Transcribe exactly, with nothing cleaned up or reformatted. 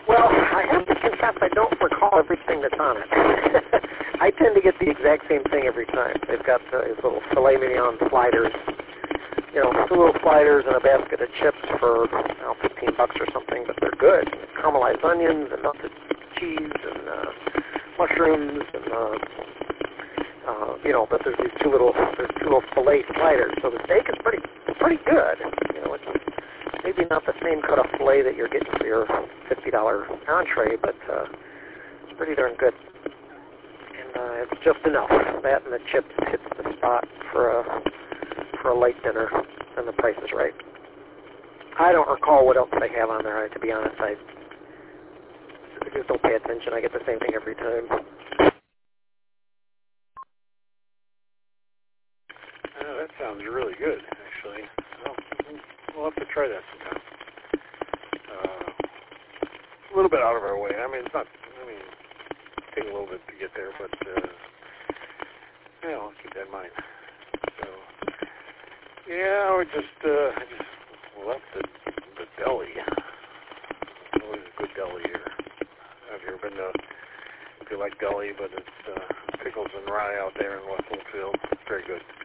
Well, I have to confess I don't recall everything that's on it. I tend to get the exact same thing every time. They've got uh, these little filet mignon sliders, you know, two little sliders and a basket of chips for, you know, fifteen bucks or something, but they're good. Caramelized onions and melted cheese and uh, mushrooms and, uh, uh, you know, but there's these two little, there's two little filet sliders, so the steak is pretty, pretty good. You know, it's maybe not the same cut of filet that you're getting for your fifty dollar entree, but uh, it's pretty darn good. And uh, it's just enough. That and the chips hits the spot for a for a light dinner, and the price is right. I don't recall what else they have on there. To be honest, I just don't pay attention. I get the same thing every time. Uh, that sounds really good, actually. Well, we'll have to try that sometime. Uh, a little bit out of our way. I mean, it's not. I mean, take a little bit to get there, but uh, yeah, I'll keep that in mind. So, yeah, we just uh, I just left the the deli. Always a good deli here. Have you ever been to? If you like deli, but it's uh, pickles and rye out there in West Litchfield. Very good.